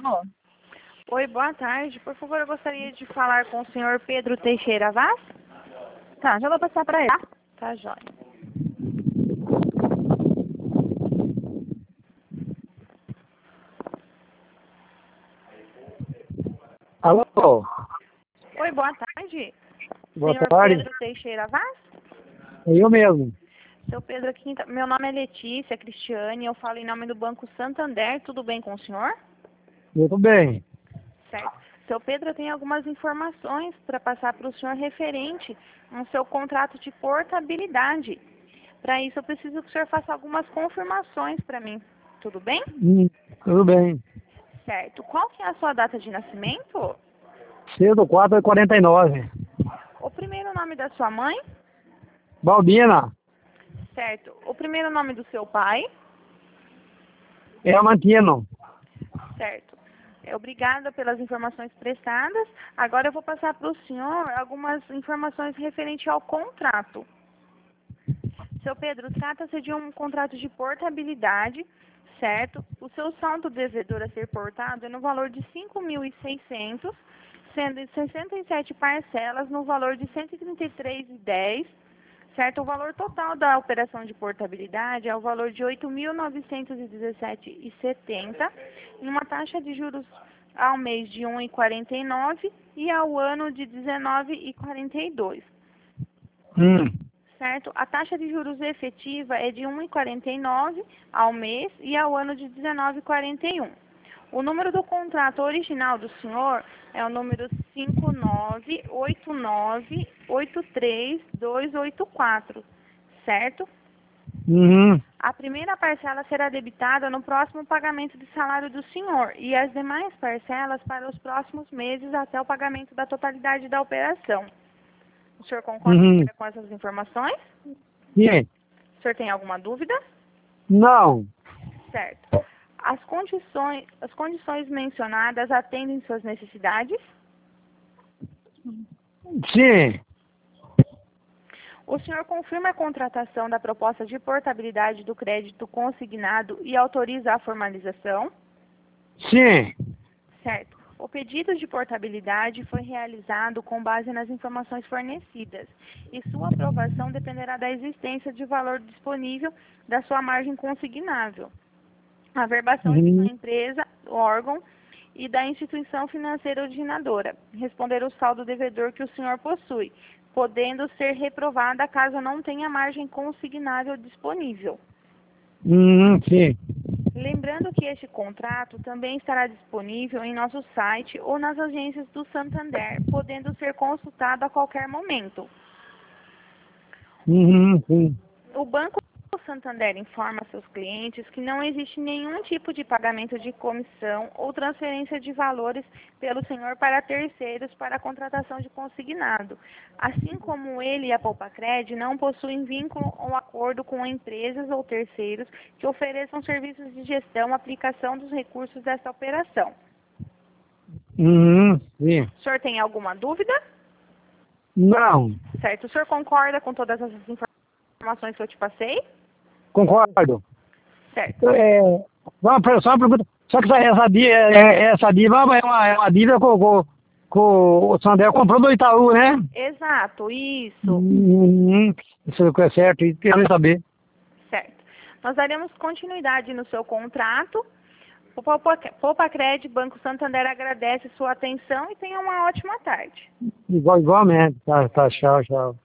Alô? Oi, boa tarde. Por favor, eu gostaria de falar com o senhor Pedro Teixeira Vaz. Tá, já vou passar pra ele, tá? Tá, jóia. Alô? Oi, boa tarde. Boa Senhor tarde. Pedro Teixeira Vaz? É eu mesmo. Seu Pedro aqui, meu nome é Letícia Cristiane, eu falo em nome do Banco Santander. Tudo bem com o senhor? Muito bem. Certo. Seu Pedro, eu tenho algumas informações para passar para o senhor referente ao seu contrato de portabilidade. Para isso, eu preciso que o senhor faça algumas confirmações para mim. Tudo bem? Tudo bem. Certo. Qual que é a sua data de nascimento? Cedo 4:49. O primeiro nome da sua mãe? Balbina. Certo. O primeiro nome do seu pai? Mantino. Certo. Obrigada pelas informações prestadas. Agora eu vou passar para o senhor algumas informações referente ao contrato. Seu Pedro, trata-se de um contrato de portabilidade, certo? O seu saldo devedor a ser portado é no valor de 5.600, sendo em 67 parcelas no valor de 133,10, certo? O valor total da operação de portabilidade é o valor de 8.917,70, em uma taxa de juros ao mês de 1,49 e ao ano de 19,42. Certo? A taxa de juros efetiva é de 1,49 ao mês e ao ano de 19,41. O número do contrato original do senhor é o número 598983284, certo? A primeira parcela será debitada no próximo pagamento de salário do senhor e as demais parcelas para os próximos meses até o pagamento da totalidade da operação. O senhor concorda com essas informações? Sim. O senhor tem alguma dúvida? Não. Certo. As condições mencionadas atendem suas necessidades? Sim. O senhor confirma a contratação da proposta de portabilidade do crédito consignado e autoriza a formalização? Sim. Certo. O pedido de portabilidade foi realizado com base nas informações fornecidas e sua aprovação dependerá da existência de valor disponível da sua margem consignável, a verbação de sua empresa, órgão e da instituição financeira originadora, responder o saldo devedor que o senhor possui, podendo ser reprovada caso não tenha margem consignável disponível. Sim. Lembrando que este contrato também estará disponível em nosso site ou nas agências do Santander, podendo ser consultado a qualquer momento. Sim. O Banco Santander informa seus clientes que não existe nenhum tipo de pagamento de comissão ou transferência de valores pelo senhor para terceiros para a contratação de consignado, assim como ele e a Poupacred não possuem vínculo ou acordo com empresas ou terceiros que ofereçam serviços de gestão, aplicação dos recursos dessa operação. Sim. O senhor tem alguma dúvida? Não. Certo. O senhor concorda com todas essas informações que eu te passei? Concordo. Certo. Só uma pergunta. Só que essa dívida é uma dívida com o Santander comprou do Itaú, né? Exato, isso. Isso é certo. E queria saber. Certo. Nós daremos continuidade no seu contrato. O Poupacred Banco Santander agradece sua atenção e tenha uma ótima tarde. Igualmente. Tá, tchau.